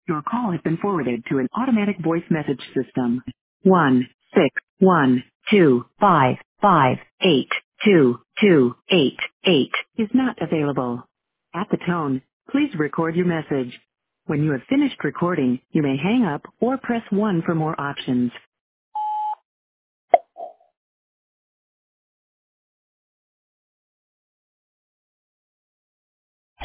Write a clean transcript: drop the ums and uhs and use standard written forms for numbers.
Your call has been forwarded to an automatic voice message system. 16125582288 is not available. At the tone, please record your message. When you have finished recording, you may hang up or press 1 for more options.